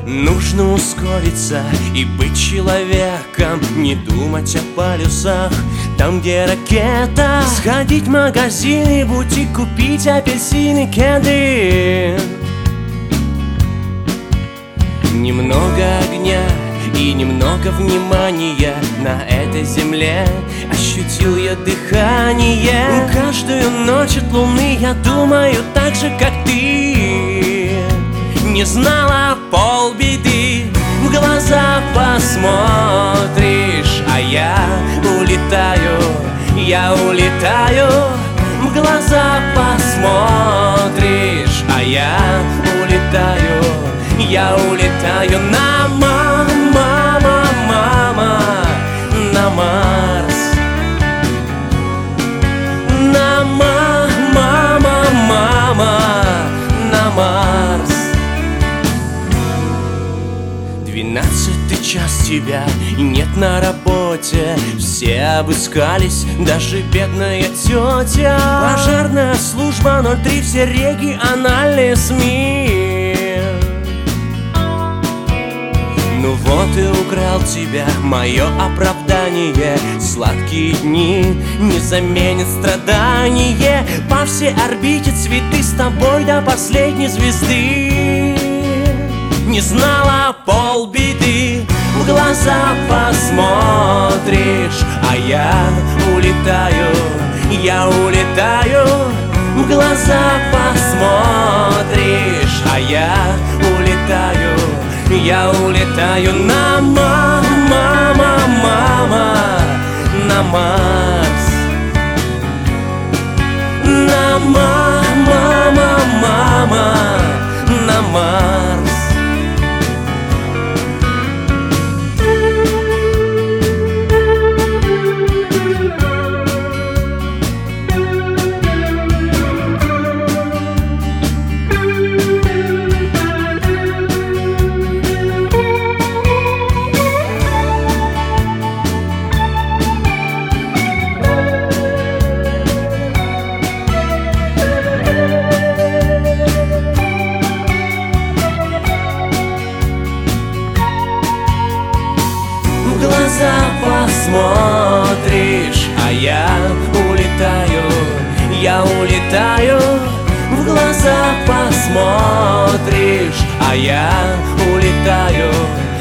Нужно ускориться и быть человеком, не думать о полюсах, там где ракета. Сходить в магазин и бутик, купить апельсины, кеды. Немного огня и немного внимания на этой земле. Ощутил я дыхание. Каждую ночь от луны я думаю так же, как ты. Не знала полбеды, в глаза посмотришь, а я улетаю, в глаза посмотришь, а я улетаю на мама, на Марс, на мама, на Марс. 12-й час, тебя нет на работе. Все обыскались, даже бедная тетя. Пожарная служба 03, все региональные СМИ. Ну вот и украл тебя мое оправдание. Сладкие дни не заменят страдание. По всей орбите цветы с тобой до последней звезды. Не знала полбеды, в глаза посмотришь, а я улетаю, в глаза посмотришь, а я улетаю на мама, на Марс, на мама, на Марс. В глаза посмотришь, а я улетаю, в глаза посмотришь, а я улетаю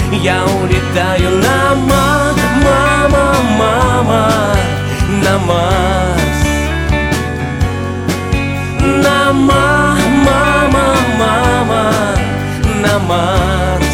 на мама, на Марс, на мама, на Марс.